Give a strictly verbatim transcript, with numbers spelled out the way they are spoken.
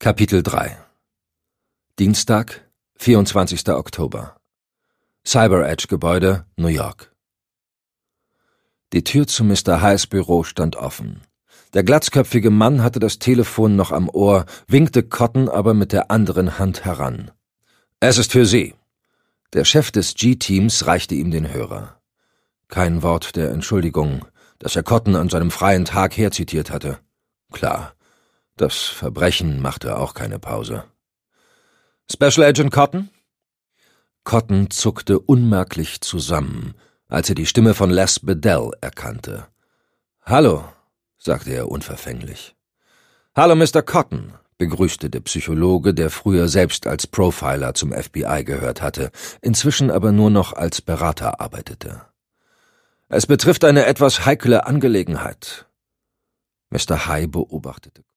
Kapitel drei Dienstag, vierundzwanzigster Oktober. CyberEdge-Gebäude, New York. Die Tür zu Mister Highs Büro stand offen. Der glatzköpfige Mann hatte das Telefon noch am Ohr, winkte Cotton aber mit der anderen Hand heran. »Es ist für Sie.« Der Chef des G-Teams reichte ihm den Hörer. Kein Wort der Entschuldigung, dass er Cotton an seinem freien Tag herzitiert hatte. Klar, das Verbrechen machte auch keine Pause. »Special Agent Cotton?« Cotton zuckte unmerklich zusammen, als er die Stimme von Les Bedell erkannte. »Hallo«, sagte er unverfänglich. »Hallo, Mister Cotton«, begrüßte der Psychologe, der früher selbst als Profiler zum F B I gehört hatte, inzwischen aber nur noch als Berater arbeitete. »Es betrifft eine etwas heikle Angelegenheit.« Mister High beobachtete